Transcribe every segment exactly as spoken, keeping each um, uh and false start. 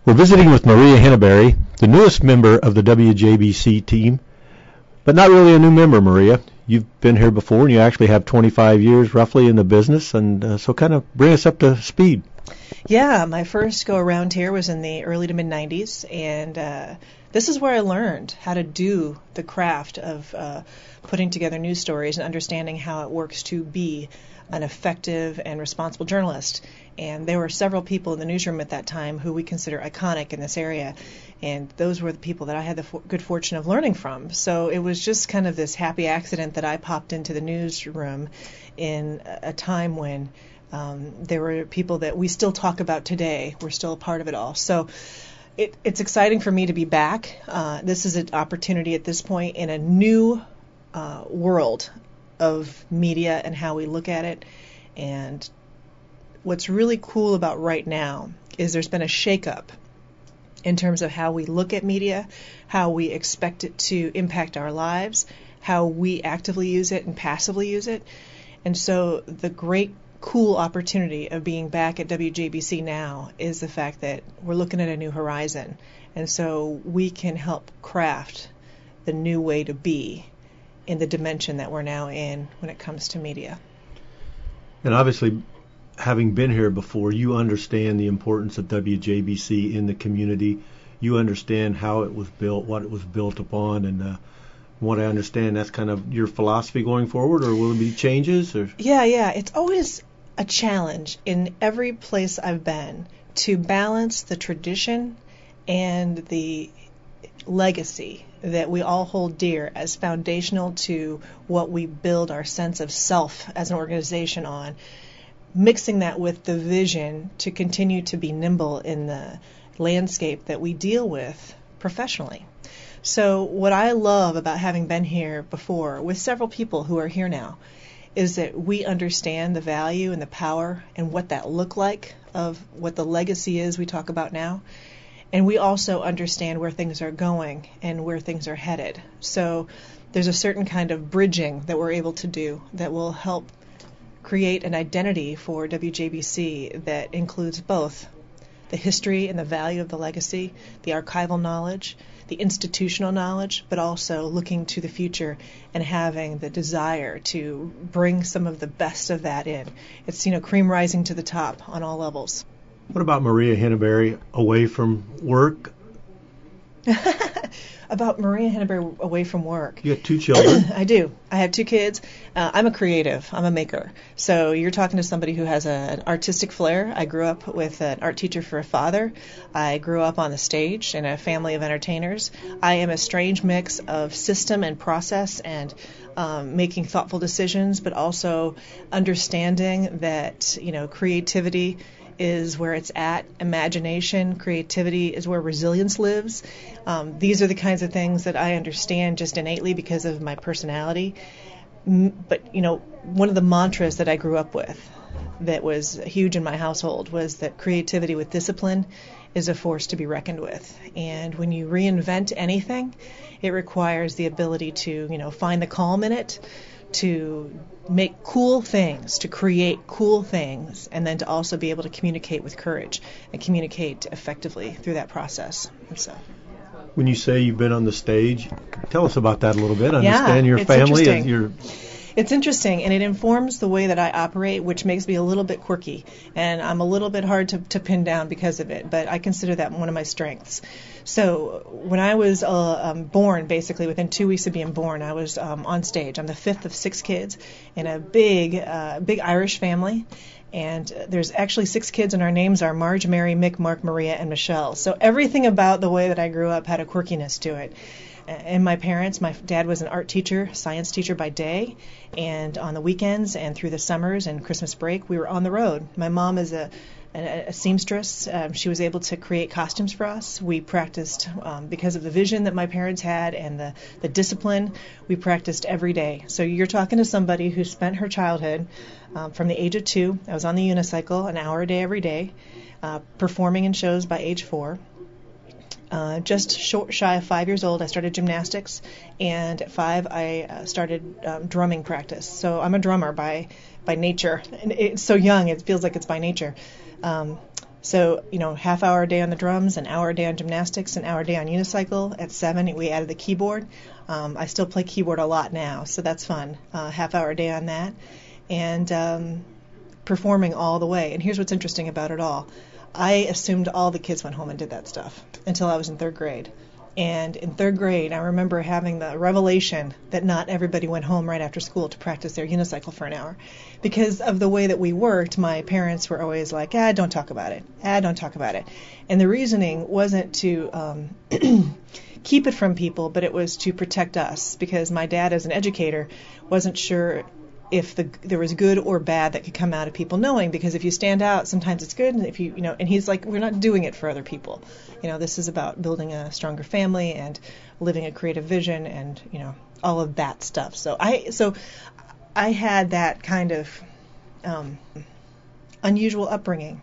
We're visiting with Maria Henneberry, the newest member of the W J B C team, but not really a new member, Maria. You've been here before, and you actually have twenty-five years roughly in the business, and uh, so kind of bring us up to speed. Yeah, my first go around here was in the early to mid nineties, and uh, this is where I learned how to do the craft of uh, putting together news stories and understanding how it works to be an effective and responsible journalist. And there were several people in the newsroom at that time who we consider iconic in this area, and those were the people that I had the for- good fortune of learning from. So it was just kind of this happy accident that I popped into the newsroom in a time when um, there were people that we still talk about today. We're still a part of it all. So it, it's exciting for me to be back. Uh, this is an opportunity at this point in a new uh, world of media and how we look at it. And what's really cool about right now is there's been a shakeup in terms of how we look at media, how we expect it to impact our lives, how we actively use it and passively use it. And so the great cool opportunity of being back at W J B C now is the fact that we're looking at a new horizon. And so we can help craft the new way to be in the dimension that we're now in when it comes to media. And obviously, having been here before, you understand the importance of W J B C in the community. You understand how it was built, what it was built upon, and uh, what I understand, that's kind of your philosophy going forward, or will there be changes? Or? Yeah, yeah. It's always a challenge in every place I've been to balance the tradition and the legacy that we all hold dear as foundational to what we build our sense of self as an organization on, mixing that with the vision to continue to be nimble in the landscape that we deal with professionally. So what I love about having been here before with several people who are here now is that we understand the value and the power and what that look like of what the legacy is we talk about now. And we also understand where things are going and where things are headed. So there's a certain kind of bridging that we're able to do that will help create an identity for W J B C that includes both the history and the value of the legacy, the archival knowledge, the institutional knowledge, but also looking to the future and having the desire to bring some of the best of that in. It's, you know, cream rising to the top on all levels. What about Maria Henneberry away from work? About Maria Henneberry away from work. You got two children. I do. I have two kids. Uh, I'm a creative. I'm a maker. So you're talking to somebody who has a, an artistic flair. I grew up with an art teacher for a father. I grew up on the stage in a family of entertainers. I am a strange mix of system and process and um, making thoughtful decisions, but also understanding that, you know, creativity is where it's at. Imagination, creativity is where resilience lives. Um, these are the kinds of things that I understand just innately because of my personality. But, you know, one of the mantras that I grew up with that was huge in my household was that creativity with discipline is a force to be reckoned with. And when you reinvent anything, it requires the ability to, you know, find the calm in it, to make cool things, to create cool things, and then to also be able to communicate with courage and communicate effectively through that process. And so, when you say you've been on the stage, tell us about that a little bit. I yeah, understand your it's family interesting. and your... It's interesting, and it informs the way that I operate, which makes me a little bit quirky, and I'm a little bit hard to, to pin down because of it, but I consider that one of my strengths. So when I was uh, um, born, basically within two weeks of being born, I was um, on stage. I'm the fifth of six kids in a big, uh, big Irish family, and there's actually six kids, and our names are Marge, Mary, Mick, Mark, Maria, and Michelle. So everything about the way that I grew up had a quirkiness to it. And my parents, my dad was an art teacher, science teacher by day, and on the weekends and through the summers and Christmas break, we were on the road. My mom is a, a, a seamstress. Um, she was able to create costumes for us. We practiced, um, because of the vision that my parents had and the, the discipline, we practiced every day. So you're talking to somebody who spent her childhood um, from the age of two. I was on the unicycle an hour a day every day, uh, performing in shows by age four. Uh, just short, shy of five years old, I started gymnastics, and at five, I uh, started um, drumming practice. So I'm a drummer by by nature. And it's so young, it feels like it's by nature. Um, So, you know, half hour a day on the drums, an hour a day on gymnastics, an hour a day on unicycle. At seven, we added the keyboard. Um, I still play keyboard a lot now, so that's fun. Uh, half hour a day on that. And um, performing all the way. And here's what's interesting about it all. I assumed all the kids went home and did that stuff until I was in third grade. And in third grade, I remember having the revelation that not everybody went home right after school to practice their unicycle for an hour. Because of the way that we worked, my parents were always like, ah, don't talk about it. Ah, don't talk about it. And the reasoning wasn't to um, keep it from people, but it was to protect us. Because my dad, as an educator, wasn't sure if the, there was good or bad that could come out of people knowing, because if you stand out, sometimes it's good, and if you, you know, and he's like, we're not doing it for other people. You know, this is about building a stronger family and living a creative vision and, you know, all of that stuff. So I, so I had that kind of um, unusual upbringing.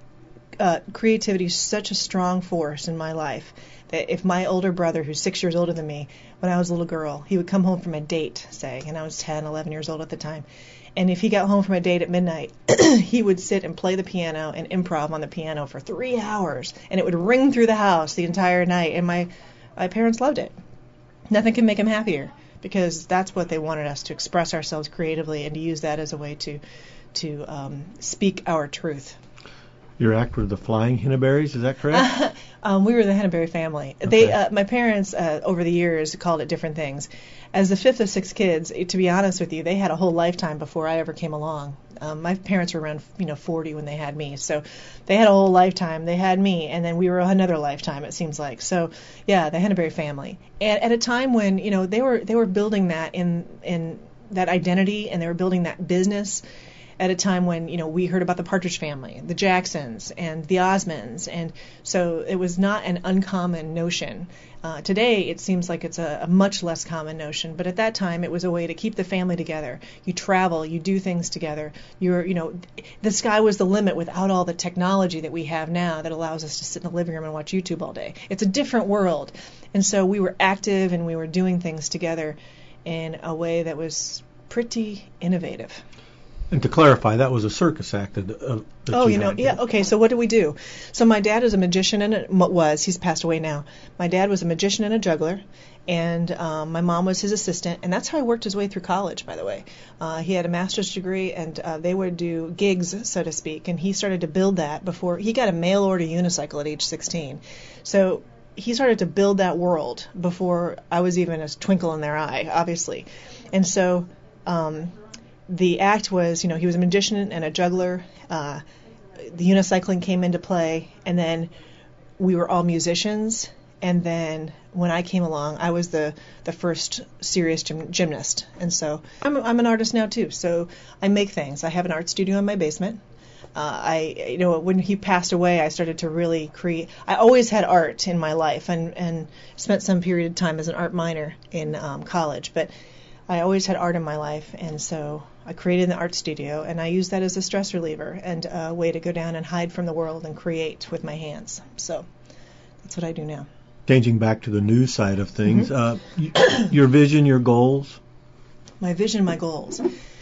Uh, creativity is such a strong force in my life that if my older brother, who's six years older than me, when I was a little girl, he would come home from a date, say, and I was ten, eleven years old at the time, and if he got home from a date at midnight, he would sit and play the piano and improv on the piano for three hours, and it would ring through the house the entire night, and my, my parents loved it. Nothing can make them happier, because that's what they wanted us to express ourselves creatively and to use that as a way to, to um, speak our truth. Your act were the Flying Henneberries, is that correct? um, we were the Henneberry family. Okay. They, uh, my parents, uh, over the years, called it different things. As the fifth of six kids, to be honest with you, they had a whole lifetime before I ever came along. Um, my parents were around, you know, forty when they had me, so they had a whole lifetime. They had me, and then we were another lifetime, it seems like. So, yeah, the Henneberry family. And at a time when, you know, they were they were building that in in that identity, and they were building that business. At a time when, you know, we heard about the Partridge Family, the Jacksons, and the Osmonds, and so it was not an uncommon notion. Uh, today, it seems like it's a, a much less common notion, but at that time, it was a way to keep the family together. You travel, you do things together. You're, you know, the sky was the limit without all the technology that we have now that allows us to sit in the living room and watch YouTube all day. It's a different world, and so we were active and we were doing things together in a way that was pretty innovative. And to clarify, that was a circus act that, uh, that oh, you, you know, had, yeah, okay, so what did we do? So my dad is a magician and a, was, he's passed away now. My dad was a magician and a juggler, and um, my mom was his assistant, and that's how he worked his way through college, by the way. Uh, he had a master's degree, and uh, they would do gigs, so to speak, and he started to build that before, he got a mail-order unicycle at age sixteen. So he started to build that world before I was even a twinkle in their eye, obviously. And so um, the act was, you know, he was a magician and a juggler. Uh, the unicycling came into play, and then we were all musicians. And then when I came along, I was the, the first serious gym, gymnast. And so I'm, I'm an artist now, too. So I make things. I have an art studio in my basement. Uh, I, you know, when he passed away, I started to really create. I always had art in my life, and, and spent some period of time as an art minor in um, college. But I always had art in my life, and so I created an art studio, and I used that as a stress reliever and a way to go down and hide from the world and create with my hands. So that's what I do now. Changing back to the news side of things, Mm-hmm. uh, y- your vision, your goals? My vision, my goals.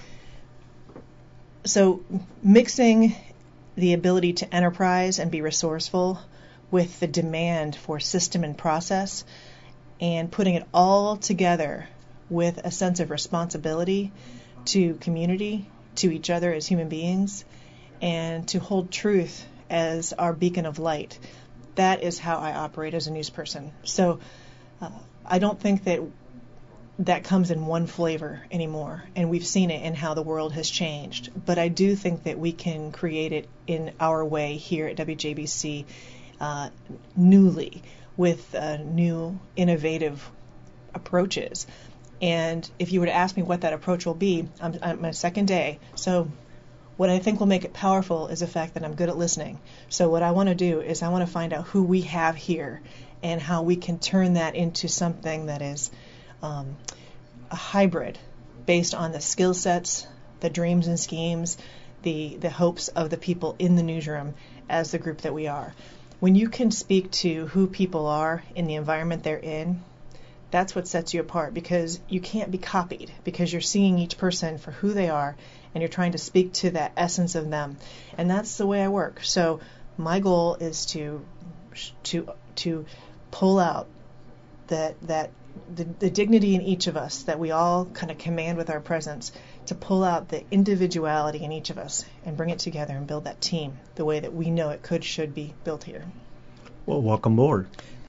So mixing the ability to enterprise and be resourceful with the demand for system and process, and putting it all together with a sense of responsibility to community, to each other as human beings, and to hold truth as our beacon of light. That is how I operate as a news person. So uh, I don't think that that comes in one flavor anymore, and we've seen it in how the world has changed. But I do think that we can create it in our way here at W J B C uh, newly with uh, new, innovative approaches. And if you were to ask me what that approach will be, I'm, I'm my second day. So what I think will make it powerful is the fact that I'm good at listening. So what I want to do is I want to find out who we have here and how we can turn that into something that is um, a hybrid based on the skill sets, the dreams and schemes, the, the hopes of the people in the newsroom as the group that we are. When you can speak to who people are in the environment they're in, that's what sets you apart, because you can't be copied, because you're seeing each person for who they are and you're trying to speak to that essence of them. And that's the way I work. So my goal is to to to pull out that that the, the dignity in each of us that we all kind of command with our presence, to pull out the individuality in each of us and bring it together and build that team the way that we know it could, should be built here. Well, welcome aboard.